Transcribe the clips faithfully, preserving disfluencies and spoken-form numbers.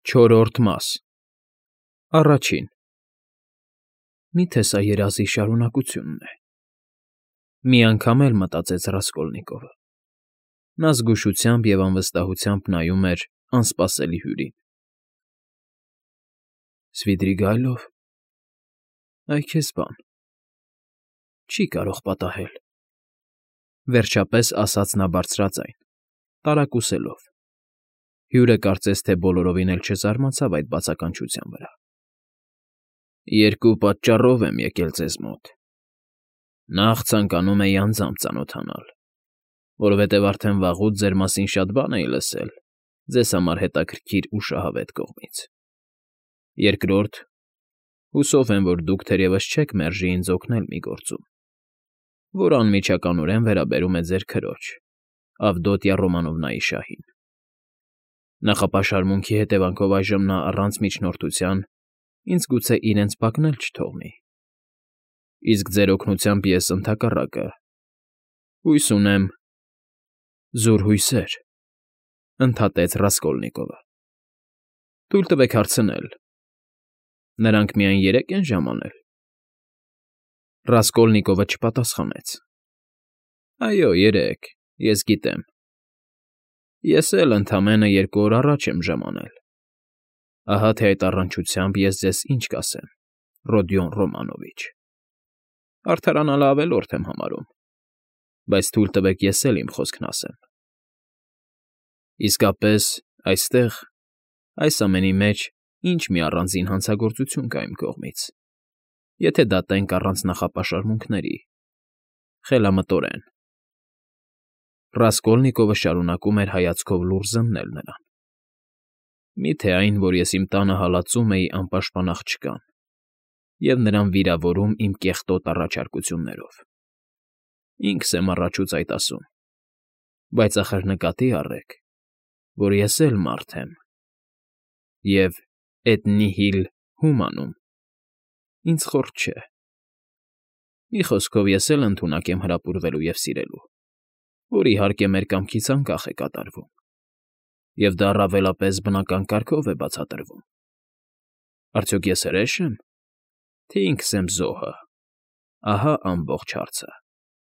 Չորրորդ մաս Առաջին Մի՞թե սա երազի շարունակությունն է։ Մի անգամ էլ մտածեց Ռասկոլնիկովը։ Նա զգուշությամբ և անվստահությամբ նայում էր անսպասելի հյուրին։ Սվիդրիգայլով, այ քեզ բան, չի կարող պատահել, վերջապես ասաց նա բարձրաձայն, տարակուսելով։ Հյուրը կարծես թե բոլորովին էլ չզարմացավ այդ բացականչության վրա։ Երկու պատճառով եմ եկել ձեզ մոտ. Նախ ցանկանում էի անձամբ ծանոթանալ, որովհետև արդեն վաղուց ձեր մասին շատ բան էի լսել ձեզ համար հետաքրքիր ու շահավետ կողմից. Երկրորդ, հուսով եմ, որ դուք թերևս չեք մերժի ինձ օգնել մի գործում, որ անմիջականորեն վերաբերում է ձեր քրոջ, Ավդոտյա Ռոմանովնայի շահին։ Նախապաշարմունքի հետևանքով այժմ նա առանց միջնորդության ինձ գուցե իրենց բակնել չթողնի, իսկ ձեր օգնությամբ ես ընդհակառակը, հույս ունեմ… Զուր հույսեր, ընդհատեց Ռասկոլնիկովը։ Թույլ տվեք հարցնել. նրանք միայն երեք են ժամանել։ Ռասկոլնիկովը չպատասխանեց։ Այո, երեք, ես գիտեմ։ Ես էլ ընդամենը երկու օր առաջ եմ ժամանել։ Ահա թե այդ առնչությամբ ես ձեզ ինչ կասեմ, Ռոդիոն Ռոմանովիչ։ Արդարանալը ավելորդ եմ համարում, բայց թույլ տվեք ես էլ իմ խոսքն ասեմ։ Իսկապես, այստեղ, այս ամենի մեջ ինչ մի առանձին հանցագործություն կա իմ կողմից, եթե դատենք առանց նախապաշարմունքների, խելամտորեն։ Ռասկոլնիկովը շարունակում էր հայացքով լուռ զննել նրան։ Մի՞թե այն, որ ես իմ տանը հալածում էի անպաշտպան աղջկան և նրան վիրավորում իմ կեղտոտ առաջարկություններով։ Ինքս եմ առաջուց այդ ասում, բայց ախր նկատի առեք, որ ես էլ մարդ եմ և էդ նիհիլ հումանում ինձ խորթ չէ։ Մի խոսքով, ես էլ ընդունակ եմ հրապուրվելու և սիրելու, որ, իհարկե, մեր կամքից անկախ է կատարվում, և դա առավելապես բնական կարգով է բացատրվում։ Արդյոք ես հրե՞շ եմ, թե ինքս եմ զոհը, ահա ամբողջ հարցը։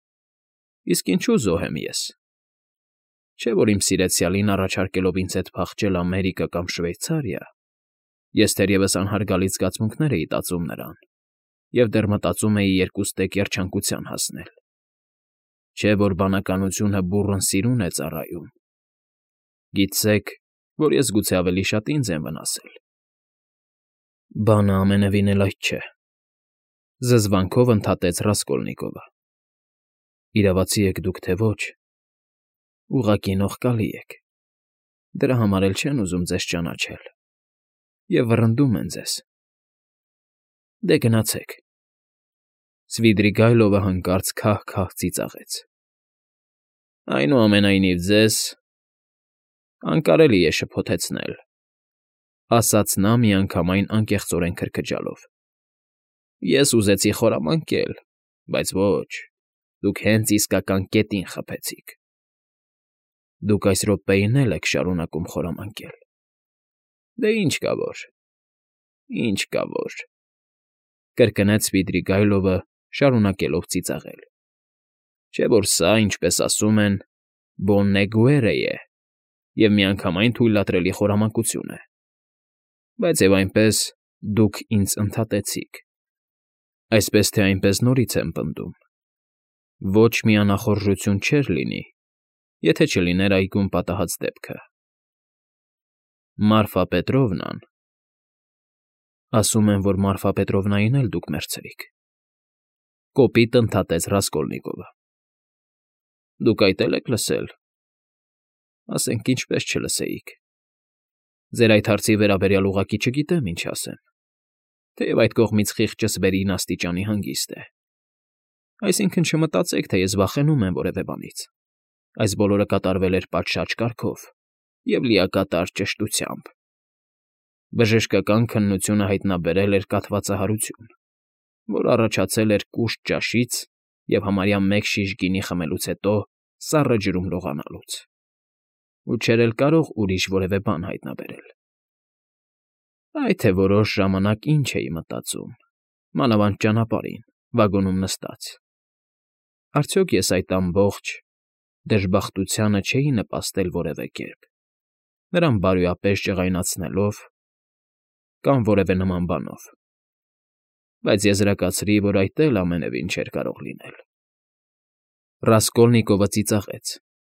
Իսկ ինչու զոհ եմ ես։ Չէ՞ որ իմ սիրեցյալին առաջարկելով ինձ հետ փախչել Ամերիկա կամ Շվեյցարիա, ես թերևս անհարգալից զգացմունքներ էի տածում նրան և դեռ մտածում էի երկուստեք երջանկության հասնել։ Չէ՞ որ բանականությունը բուռն սիրուն է ծառայում։ Գիտցեք, որ ես գուցե ավելի շատ ինձ եմ վնասել։ Բանը ամենևին էլ այդ չէ, զզվանքով ընդհատեց Ռասկոլնիկովը։ Իրավացի եք դուք, թե ոչ, ուղղակի նողկալի եք, դրա համար էլ չեն ուզում ձեզ ճանաչել և վռնդում են ձեզ։ Դե գնացեք։ Սվիդրիգայլովը հանկարծ քահ֊քահ ծիծաղեց։ Այնուամենայնիվ ձեզ… անկարելի է շփոթեցնել, ասաց նա միանգամայն անկեղծորեն քրքջալով։ Ես ուզեցի խորամանկել, բայց ոչ, դուք հենց իսկական կետին խփեցիք։ Դուք այս րոպեին էլ եք շարունակում խորամանկել։ Դե ինչ կա որ, ինչ կա որ… կրկնեց Սվիդրիգայլովը, շարունակելով ծիծաղել։ Չէ՞ որ սա, ինչպես ասում են, բոննե գուերը է և միանգամայն թույլատրելի խորամանկություն է։ Բայց և այնպես, դուք ինձ ընդհատեցիք, այսպես թե այնպես նորից եմ պնդում, ոչ մի անախորժություն չէր լինի, եթե չլիներ այգում պատահած դեպքը։ Մարֆա Պետրովնան… Ասում են, որ Մարֆա Պետրովնային էլ դուք մերձրիք, կոպիտ ընդհատեց Ռասկոլնիկովը։ Դուք այդ էլ եք լսել։ Ասենք ինչպես չլսեիք։ Ձեր այդ հարցի վերաբերյալ ուղղակի չգիտեմ ինչ ասեմ, թեև այդ կողմից խիղճս վերին աստիճանի հանգիստ է։ Այսինքն՝ չմտածեք, թե ես վախենում եմ որևէ բանից։ Այս բոլորը կատարվել էր պատշաճ կարգով և լիակատար ճշտությամբ։ Բժշկական քննությունը հայտնաբերել էր կաթվածահարություն, որ առաջացել էր կուշտ ճաշից և համարյա մեկ շիշ գինի խմելուց հետո սառը ջրում լողանալուց, ու չէր էլ կարող ուրիշ որևէ բան հայտնաբերել։ Այ թե որոշ ժամանակ ինչ էի մտածում, մանավանդ ճանապարհին, վագոնում նստած. արդյոք ես այդ ամբողջ դժբախտությանը չէի նպաստել որևէ կերպ, նրան բարոյապես ջղայնացնելով կամ որևէ նման բանով, բայց եզրակացրի, որ այդ էլ ամենևին չէր կարող լինել։ Ռասկոլնիկովը ծիծաղեց.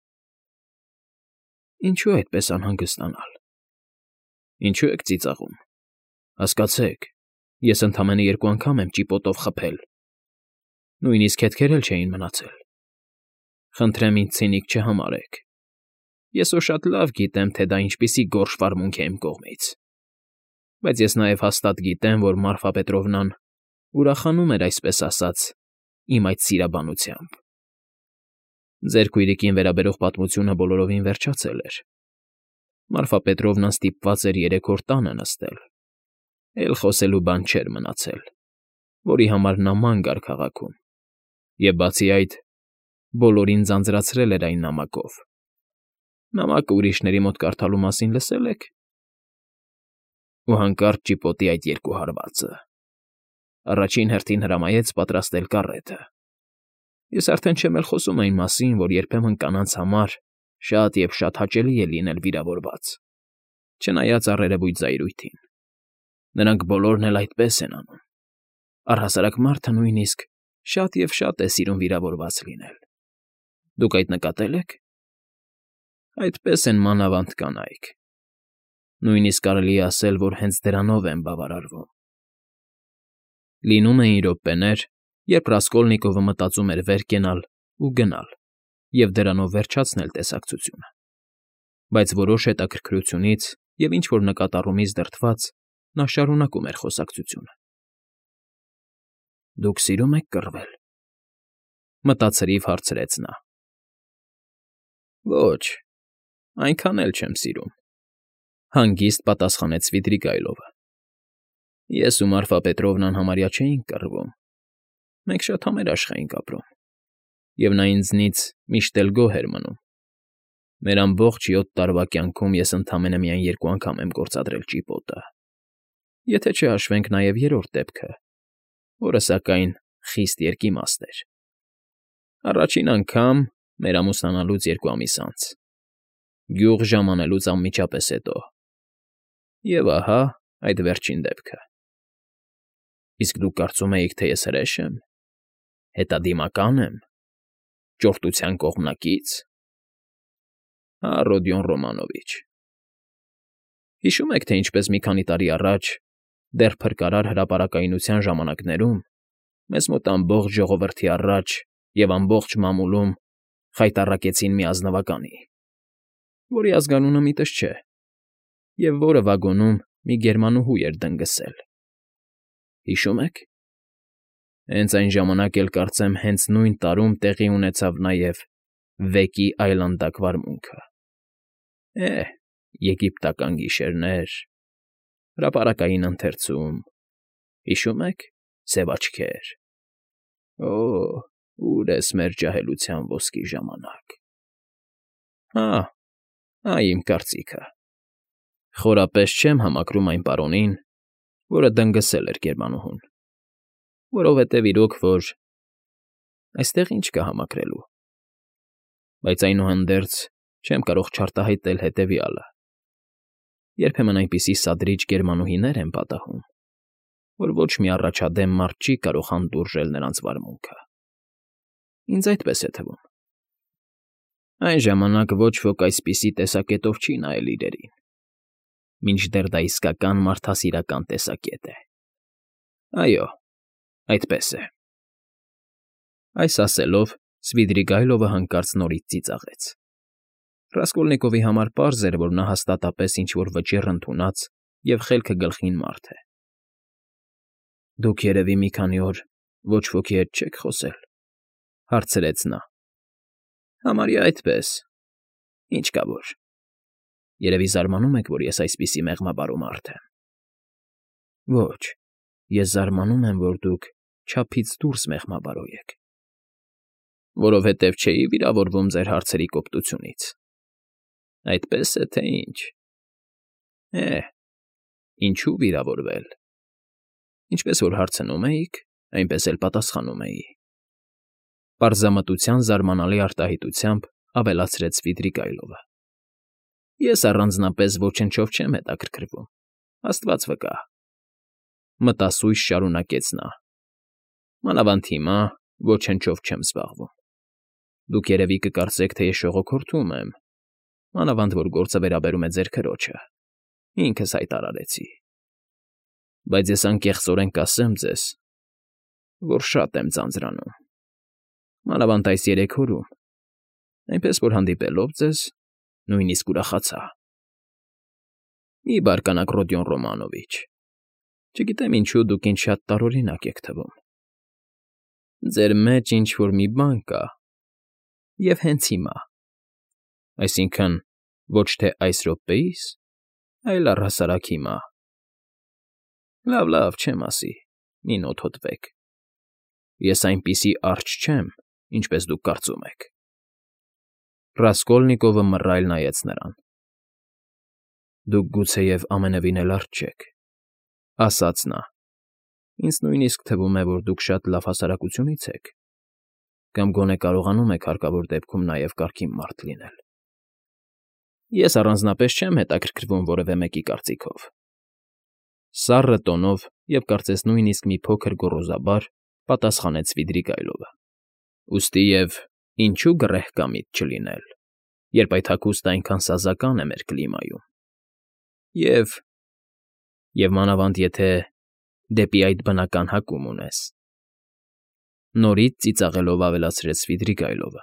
Ինչու այդպես անհանգստանալ։ Ինչու եք ծիծաղում։ Հասկացեք, ես ընդամենը երկու անգամ եմ ճիպոտով խփել։ Նույնիսկ հետքեր էլ չէին մնացել։ Խնդրեմ ինձ ցինիկ չհամարեք։ Ես որ շատ լավ գիտեմ, թե դա ինչպիսի գորշ վարմունք է իմ կողմից։ Բայց ես նաև հաստատ գիտեմ, որ Մարֆա Պետրովնան ուրախանում էր, այսպես ասած, իմ այդ սիրաբանությամբ։ Ձեր քույրիկին վերաբերող պատմությունը բոլորովին վերջացել էր։ Մարֆա Պետրովնան ստիպված էր երեք օր տանը նստել։ Էլ խոսելու բան չէր մնացել, որի համար նա ման գար քաղաքում, և բացի այդ, բոլորին ձանձրացրել էր այն նամակով։ Նամակը ուրիշների մոտ կարդալու մասին լսե՞լ եք։ Ու հանկարծ ճիպոտի այդ երկու հարվածը։ Առաջին հերթին հրամայեց պատրաստել կառեթը։ Ես արդեն չեմ էլ խոսում այն մասին, որ երբեմն կանանց համար շատ և շատ հաճելի է լինել վիրավորված, չնայած առերևույթ զայրույթին։ Նրանք բոլորն էլ այդպես են անում։ Առհասարակ մարդը նույնիսկ շատ և շատ է սիրում վիրավորված լինել։ Դուք այդ նկատե՞լ եք։ Այդպես են մանավանդ կանայք։ Նույնիսկ կարելի է ասել, որ հենց դրանով են բավարարվում։ Լինում էին րոպեներ, երբ Ռասկոլնիկովը մտածում էր վեր կենալ ու գնալ և դրանով վերջացնել տեսակցությունը։ Բայց որոշ հետաքրքրությունից և ինչ֊որ նկատառումից դրդված նա շարունակում էր խոսակցությունը։ Դուք սիրում եք կռվել։ Մտածրիվ հարցրեց նա։ Ոչ, այնքան էլ չեմ սիրում, հանգիստ պատասխանեց Սվիդրիգայլովը։ Ես ու Մարֆա Պետրովնան համարյա չէինք կռվում։ Մենք շատ համերաշխ էինք ապրում, և նա ինձնից միշտ էլ գոհ էր մնում։ Մեր ամբողջ յոթ տարվա կյանքում ես ընդամենը միայն երկու անգամ եմ գործադրել ճիպոտը, եթե չհաշվենք նաև երրորդ դեպքը, որը, սակայն, խիստ երկիմաստ էր։ Առաջին անգամ մեր ամուսնանալուց երկու ամիս անց, գյուղ ժամանելուց անմիջապես հետո, և ահա այդ վերջին դեպքը։ Իսկ դուք կարծում էիք, թե ես հրե՞շ եմ, հետադիմակա՞ն եմ, ճորտության կողմնակի՞ց։ Հա, Ռոդիոն Ռոմանովիչ, հիշո՞ւմ եք, թե ինչպես մի քանի տարի առաջ, դեռ փրկարար հրապարակայնության ժամանակներում, մեզ մոտ ամբողջ ժողովրդի առաջ և ամբողջ մամուլում խայտառակեցին մի ազնվականի, որի ազգանունը միտս չէ, և որը վագոնում մի գերմանուհու էր դնգսել։ Հիշո՞ւմ եք։ Հենց այն ժամանակ էլ կարծեմ հենց նույն տարում տեղի ունեցավ նաև Վեկի այլանդակ վարմունքը։ Է՜հ, եգիպտական գիշերներ, հրապարակային ընթերցում, հիշո՞ւմ եք, սև աչքեր։ Օ՜, ո՜ւր ես մեր ջահելության ոսկի ժամանակ։ Հա, ա՜յ իմ կարծիքը։ Խորապես չեմ համակրում այն պարոնին, որը դնգսել էր գերմանուհուն, որովհետև իրոք որ… այստեղ ի՞նչ կա համակրելու։ Բայց այնուհանդերձ չեմ կարող չարտահայտել հետևյալը. երբեմն այնպիսի սադրիչ գերմանուհիներ են պատահում, որ ոչ մի առաջադեմ մարդ չի կարող հանդուրժել նրանց վարմունքը։ Ինձ այդպես է թվում։ Այն ժամանակ ոչ ոք այսպիսի տեսակետով չի նայել իրերին, մինչդեռ դա իսկական մարդասիրական տեսակետ է։ Այո, այդպես է։ Այս ասելով Սվիդրիգայլովը հանկարծ նորից ծիծաղեց։ Ռասկոլնիկովի համար պարզ էր, որ նա հաստատապես ինչ֊որ վճիռ ընդունած և խելքը գլխին մարդ է։ Դուք երևի մի քանի օր ոչ ոքի հետ չեք խոսել, հարցրեց նա։ Համարյա այդպես, ինչ կա որ։ Երևի զարմանում եք, որ ես այսպիսի մեղմաբարո մարդ եմ։ Ոչ, ես զարմանում եմ, որ դուք չափից դուրս մեղմաբարո եք։ Որովհետև չէի վիրավորվում ձեր հարցերի կոպտությունից։ Այդպես է, թե ինչ։ Է, Ինչու վիրավորվել։ Ինչպես որ հարցնում էիք, այնպես էլ պատասխանում էի։ Պարզամտության զարմանալի արտահայտությամբ ավելացրեց Սվիդրիգայլովը։ Ես առանձնապես ոչնչով չեմ հետաքրքրվում, Աստված վկա։ Մտասույս շարունակեց նա։ Մանավանդ հիմա ոչնչով չեմ զբաղվում։ Դուք երևի կկարծեք, թե ես շողոքորթում եմ, մանավանդ որ գործը վերաբերում է ձեր քրոջը։ Ինքս հայտարարեցի։ Բայց ես անկեղծորեն կասեմ ձեզ, որ շատ եմ ձանձրանում։ Մանավանդ այս երեք օրում, այնպես որ հանդիպելով ձեզ, նույնիսկ ուրախացա։ Մի բարկանաք, Ռոդիոն Ռոմանովիչ, չգիտեմ ինչու դուք ինձ շատ տարօրինակ եք թվում։ Ձեր մեջ ինչ֊որ մի բան կա, և հենց հիմա, այսինքն ոչ թե այս րոպեիս, այլ առհասարակ հիմա։ Լավ, լավ, չեմ ասի, մի նոթոտվեք։ Ես այնպիսի արջը չեմ, ինչպես դուք կարծում եք։ Ռասկոլնիկովը մռայլ նայեց նրան։ Դուք գուցեև ամենևին էլ արջ չեք, ասաց նա։ Ինձ նույնիսկ թվում է, որ դուք շատ լավ հասարակությունից եք, կամ գոնե կարողանում եք հարկավոր դեպքում նաև կարգին մարդ լինել։ Ես առանձնապես չեմ հետաքրքրվում որևէ մեկի կարծիքով։ Սառը տոնով և կարծես նույնիսկ մի փոքր գոռոզաբար պատասխանեց Սվիդրիգայլովը։ Ուստի և ինչու գռեհկամիտ չլինել, երբ այդ հագուստը այնքան սազական է մեր կլիմայում։ Եվ… և մանավանդ եթե դեպի այդ բնական հակում ունես։ Նորից ծիծաղելով ավելացրեց Սվիդրիգայլովը։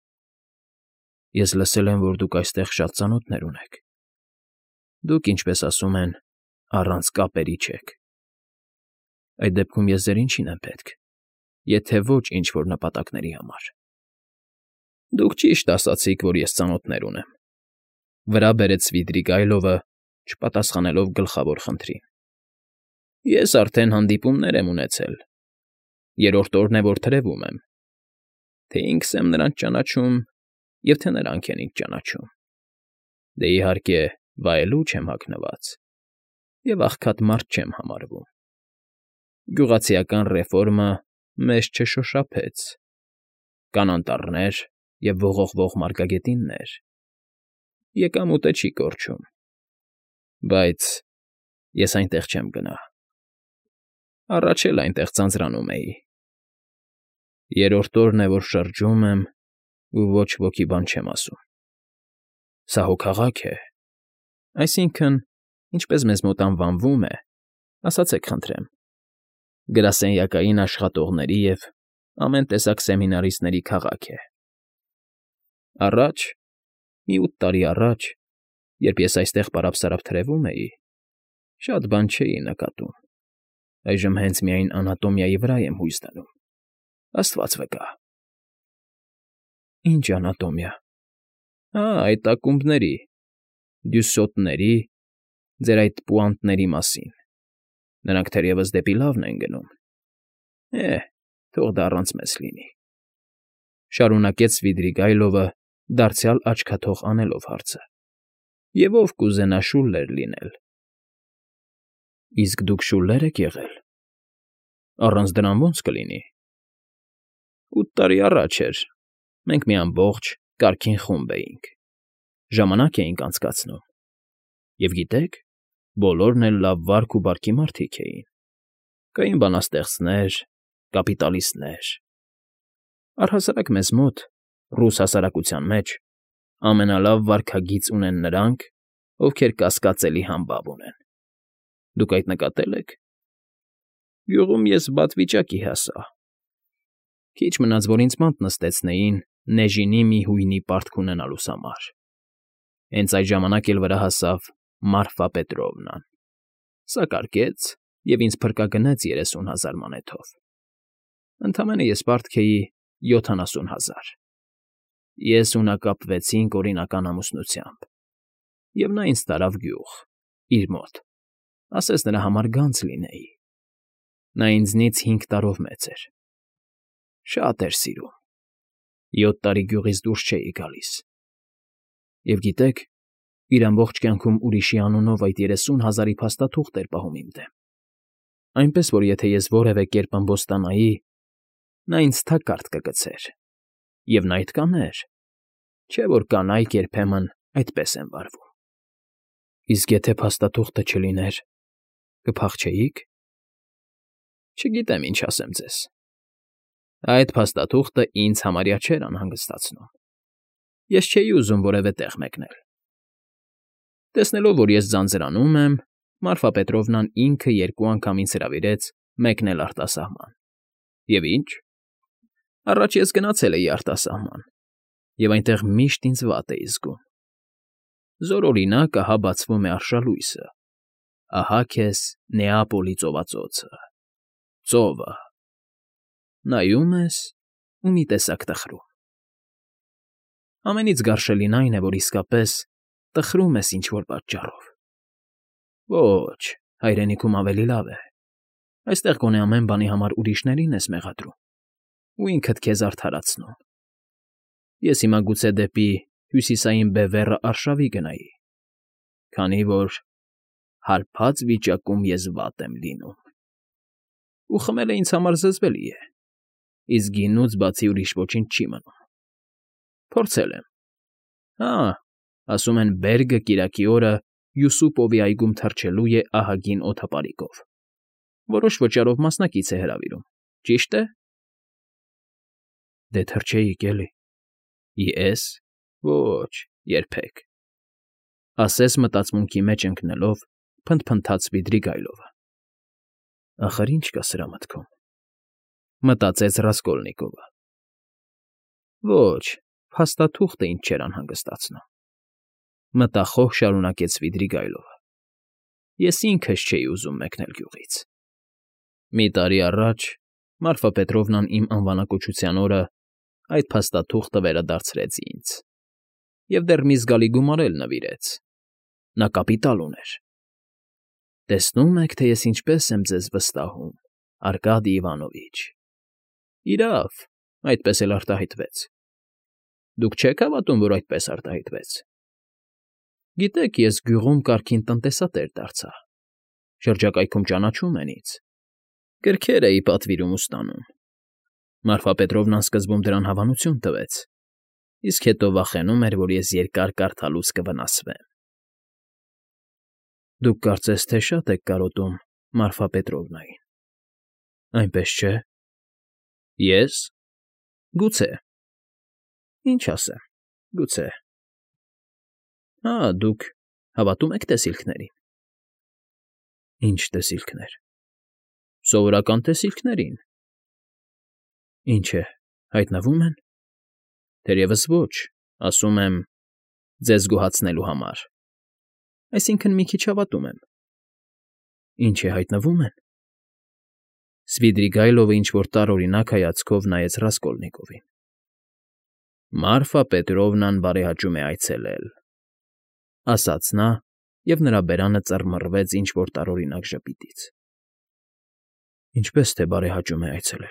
Ես լսել եմ, որ դուք այստեղ շատ ծանոթներ ունեք։ Դուք, ինչպես ասում են, առանց կապերի չեք։ Այդ դեպքում ես ձեր ինչին եմ պետք, եթե ոչ ինչ֊որ նպատակների համար։ Դուք ճիշտ ասացիք, որ ես ծանոթներ ունեմ, վրա բերեց Սվիդրիգայլովը, չպատասխանելով գլխավոր խնդրին։ Ես արդեն հանդիպումներ եմ ունեցել։ Երրորդ օրն է, որ թրևում եմ։ Թե ինքս եմ նրանց ճանաչում, և թե նրանք են ինձ ճանաչում։ Դե, իհարկե, վայելուչ եմ հագնված և աղքատ մարդ չեմ համարվում։ Գյուղացիական ռեֆորմը մեզ չշոշափեց։ Կան անտառներ և ողողվող մարգագետիններ։ Եկամուտը չի կորչում։ Բայց ես այնտեղ չեմ գնա։ Առաջ էլ այնտեղ ձանձրանում էի։ Երրորդ օրն է, որ շրջում եմ ու ոչ ոքի բան չեմ ասում։ Սա հո քաղաք է։ Այսինքն, ինչպես մեզ մոտ անվանվում է, ասացեք խնդրեմ, գրասենյակային աշխատողների և ամեն տեսակ սեմինարիստների քաղաք է։ Առաջ, մի ութ տարի առաջ, երբ ես այստեղ պարապ֊սարապ թրևում էի, շատ բան չէի նկատում, այժմ հենց միայն անատոմիայի վրա եմ հույս դնում, Աստված վկա։ Ինչ անատոմիա։ Հա, այդ ակումբների, դյուսոտների, ձեր այդ պուանտների մասին։ Նրանք թերևս դեպի լավն են գնում։ Է՜, թող դա առանց մեզ լինի,֊ շարունակեց Սվիդրիգայլովը, դարձյալ աչքաթող անելով հարցը։ Եվ ով կուզենա շուլլեր լինել։ Իսկ դուք շուլլե՞ր եք եղել։ Առանց դրան ո՞նց կլինի։ Ութ տարի առաջ էր, մենք մի ամբողջ կարգին խումբ էինք, ժամանակ էինք անցկացնում։ Եվ գիտեք, բոլորն էլ լավ վարք ու բարքի մարդիկ էին։ Կային բանաստեղծներ, կապիտալիստներ։ Առհասարակ մեզ մոտ, ռուս հասարակության մեջ, ամենալավ վարքագիծ ունեն նրանք, ովքեր կասկածելի համբավ ունեն։ Դուք այդ նկատե՞լ եք։ Գյուղում ես վատ վիճակի հասա։ Քիչ մնաց, որ ինձ մանտ նստեցնեին Նեժինի մի հույնի պարտք ունենալուս համար։ Հենց այդ ժամանակ էլ վրա հասավ Մարֆա Պետրովնան։ Սակարկեց և ինձ փրկագնեց երեսուն հազար մանեթով։ Ընդամենը ես պարտք էի յոթանասուն հազար։ Ես ու նա կապվեցինք օրինական ամուսնությամբ, և նա ինձ տարավ գյուղ, իր մոտ, ասես նրա համար գանձ լինեի։ Նա ինձնից հինգ տարով մեծ էր։ Շատ էր սիրում։ Յոթ տարի գյուղից դուրս չէի գալիս։ Եվ գիտեք, Իր ամբողջ կյանքում ուրիշի անունով այդ երեսուն հազարի փաստաթուղթ էր պահում իմ դեմ, այնպես որ եթե ես որևէ կերպ ըմբոստանայի, նա ինձ թակարդ կգցեր, և նա այդ կաներ, չէ՞ որ կանայք երբեմն այդպես են վարվում։ Իսկ եթե փաստաթուղթը չլիներ, կփախչեի՞ք։ Չգիտեմ ինչ ասեմ ձեզ։ Այդ փաստաթուղթը ինձ համարյա չէր անհանգստացնում։ Ես չէի ուզում որևէ տեղ մեկնել։ Տեսնելով, որ ես ձանձրանում եմ, Մարֆա Պետրովնան ինքը երկու անգամ ինձ հրավիրեց մեկնել արտասահման։ Եվ ի՞նչ։ Առաջ ես գնացել էի արտասահման, և այնտեղ միշտ ինձ վատ էի զգում։ Զորօրինակ ահա բացվում է արշալույսը. ահա քեզ Նեապոլի ծովածոցը, ծովը։ Նայում ես ու մի տեսակ տխրում։ Ամենից գարշելին այն է, որ իսկապես տխրում ես ինչ֊որ պատճառով։ Ոչ, հայրենիքում ավելի լավ է։ Այստեղ գոնե ամեն բանի համար ուրիշներին ես մեղադրում ու ինքդ քեզ արդարացնում։ Ես հիմա գուցե դեպի հյուսիսային բևեռը արշավի գնայի, քանի որ հարբած վիճակում ես վատ եմ լինում։ Ու խմելը ինձ համար զզվելի է, իսկ գինուց բացի ուրիշ ոչինչ չի մնում։ Փորձել եմ։ Հա, ասում են Բերգը կիրակի օրը Յուսուպովի այգում թռչելու է ահագին օդապարիկով։ Որոշ վճարով մասնակից է հրավիրում, ճի՞շտ է։ Դե թռչեիք էլի։ Ես։ Ոչ, երբեք։ Ասես մտածմունքի մեջ ընկնելով, փնթփնթաց Սվիդրիգայլովը։ Ախր ինչ կա սրա մտքում, մտածեց Ռասկոլնիկովը։ Ոչ, փաստաթուղթը ինձ չէր անհանգստացնում, մտախոհ շարունակեց Սվիդրիգայլովը։ Ես ինքս չէի ուզում մեկնել գյուղից։ Մի տարի առաջ Մարֆա Պետրովնան իմ անվանակոչության օրը այդ փաստաթուղթը վերադարձրեց ինձ, և դեռ մի զգալի գումար էլ նվիրեց։ Նա կապիտալ ուներ։ Տեսնում եք, թե ես ինչպես եմ ձեզ վստահում, Արկադի Իվանովիչ։ Իրավ, այդպես էլ արտահայտվեց։ Դուք չեք հավատում, որ այդպես արտահայտվեց։ Գիտեք, ես գյուղում կարգին տնտեսատեր դարձա։ Շրջակայքում ճանաչում են ինձ։ Գրքեր էի պատվիրում ու ստանում։ Մարֆա Պետրովնան սկզբում դրան հավանություն տվեց, իսկ հետո վախենում էր, որ ես երկար կարդալուց կվնասվեմ։ Դուք կարծես թե շատ եք կարոտում Մարֆա Պետրովնային։ Այնպես չէ։ Ես։ Գուցե։ Ինչ ասեմ, գուցե։ Հա, դուք հավատում եք տեսիլքներին։ Ինչ տեսիլքներ։ Սովորական տեսիլքներին։ Ինչ է, հայտնվում են։ Թերևս ոչ, ասում եմ, ձեզ գոհացնելու համար։ Այսինքն մի քիչ հավատում եմ։ Ինչ է, հայտնվում են։ Սվիդրիգայլովը ինչ-որ տարօրինակ հայացքով նայեց Ռասկոլնիկովին։ Մարֆա Պետրովնան բարեհաճում է այցելել, ասաց նա, և նրա բերանը ծռմռվեց ինչ֊որ տարօրինակ ժպիտից։ Ինչպես թե բարեհաճում է այցելել։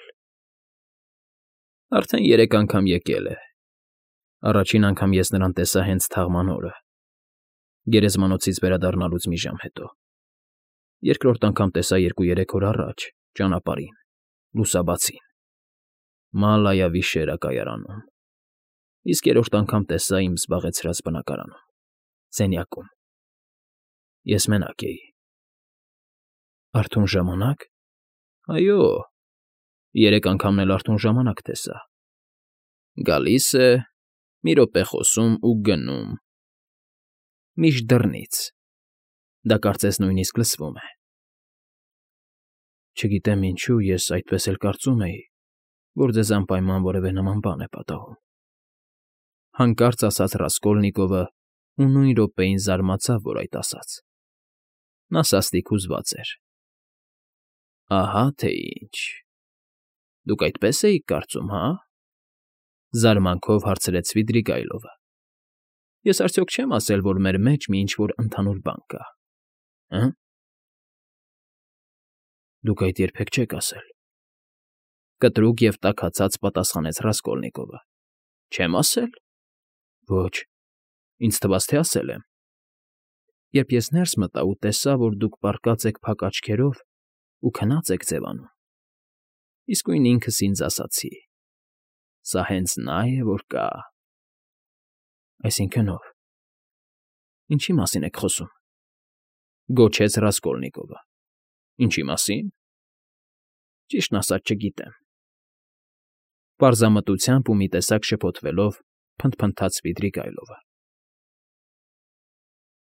Արդեն երեք անգամ եկել է։ Առաջին անգամ ես նրան տեսա հենց թաղման օրը, գերեզմանոցից վերադառնալուց մի ժամ հետո։ Երկրորդ անգամ տեսա երկու֊երեք օր առաջ, ճանապարհին, լուսաբացին, Մալայա վիշապակայարանում, իսկ երրորդ անգամ տեսա իմ զբաղեցրած բնակարանում, սենյակում։ Ես մենակ էի։ Արթուն ժամանակ։ Այո, երեք անգամն էլ արթուն ժամանակ տեսա։ Գալիս է, մի րոպե խոսում ու գնում։ Միշտ դռնից։ Դա կարծես նույնիսկ լսվում է։ Չգիտեմ ինչու, ես այդպես էլ կարծում էի, որ ձեզ անպայման որևէ նման բան է պատահում։ Հանկարծ ասաց Ռասկոլնիկովը ու նույն րոպեին զարմացավ, որ այդ ասաց։ Նա սաստիկ հուզված էր։ Ահա թե ինչ։ Դուք այդպես էիք կարծում, հա՞։ Զարմանքով հարցրեց Սվիդրիգայլովը։ Ես արդյոք չեմ ասել, որ մեր մեջ մի ինչ֊որ ընդհանուր բան կա, հը՞։ Դուք այդ երբեք չեք ասել։ Կտրուկ և տաքացած պատասխանեց Ռասկոլնիկովը։ Չեմ ասել։ Ոչ, ինձ թվաց, թե ասել եմ։ երբ ես ներս մտա ու տեսա, որ դուք պառկած եք փակ աչքերով ու քնած եք ձևանում, իսկույն ինքս ինձ ասացի. «Սա հենց նա է, որ կա»։ ֊ Այսինքն ո՞վ։ Ինչի՞ մասին եք խոսում,֊ գոչեց Ռասկոլնիկովը։ ֊ Ինչի՞ մասին։ Ճիշտն ասած, չգիտեմ,֊ պարզամտությամբ ու մի տեսակ շփոթվելով փնթփնթաց Վիդրիկայլովը։